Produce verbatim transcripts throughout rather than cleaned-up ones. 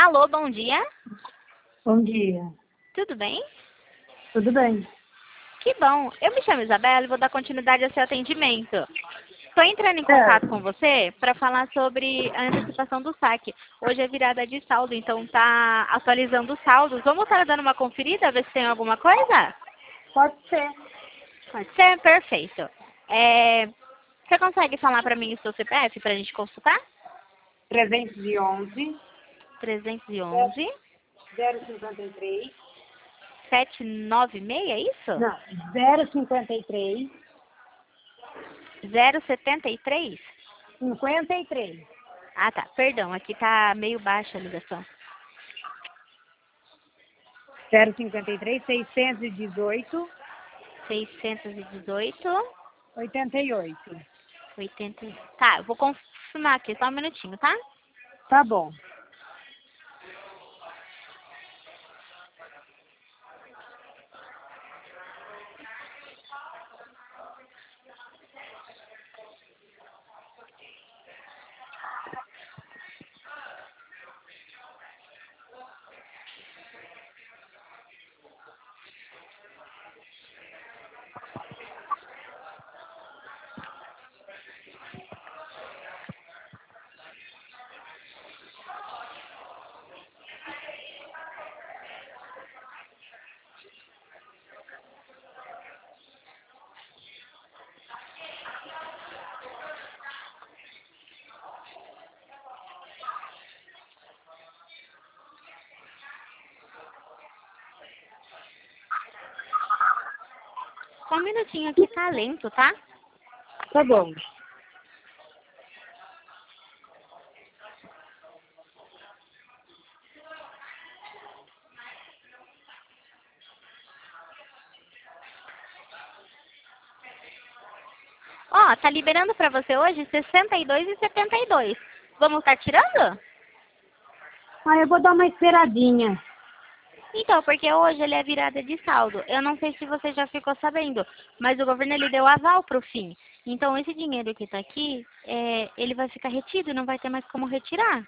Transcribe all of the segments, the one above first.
Alô, bom dia. Bom dia. Tudo bem? Tudo bem? Que bom. Eu me chamo Isabela e vou dar continuidade ao seu atendimento. Estou entrando em É. contato com você para falar sobre a antecipação do saque. Hoje é virada de saldo, então tá atualizando os saldos. Vamos estar dando uma conferida, ver se tem alguma coisa? Pode ser. Pode ser? Perfeito. É, Você consegue falar para mim o seu C P F para a gente consultar? trezentos e onze, trezentos e onze, zero cinquenta e três. setecentos e noventa e seis, é isso? Não, zero cinquenta e três, zero setenta e três? cinquenta e três. Ah, tá. Perdão, aqui tá meio baixa a ligação. zero cinquenta e três, seiscentos e dezoito, seiscentos e dezoito, oitenta e oito. oitenta. Tá, eu vou confirmar aqui, só um minutinho, tá? Tá bom. Só um minutinho aqui, tá lento, tá? Tá bom. Ó, tá liberando pra você hoje sessenta e dois e setenta e dois. Vamos estar tirando? Ah, eu vou dar uma esperadinha. Então, porque hoje ele é virada de saldo. Eu não sei se você já ficou sabendo, mas o governo ele deu aval pro fim. Então, esse dinheiro que tá aqui, é, ele vai ficar retido, não vai ter mais como retirar.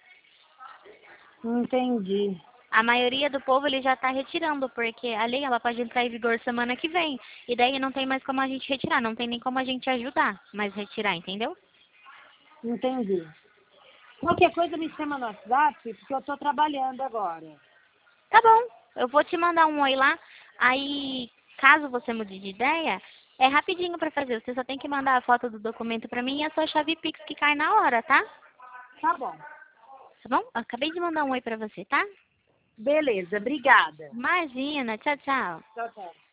Entendi. A maioria do povo ele já está retirando, porque a lei ela pode entrar em vigor semana que vem. E daí não tem mais como a gente retirar, não tem nem como a gente ajudar, mas retirar, entendeu? Entendi. Qualquer coisa me chama no WhatsApp, porque eu tô trabalhando agora. Tá bom, eu vou te mandar um oi lá. Aí, caso você mude de ideia, é rapidinho para fazer. Você só tem que mandar a foto do documento para mim e a sua chave Pix que cai na hora, tá? Tá bom. Tá bom? Acabei de mandar um oi para você, tá? Beleza, obrigada. Imagina, tchau, tchau. Tchau, tchau.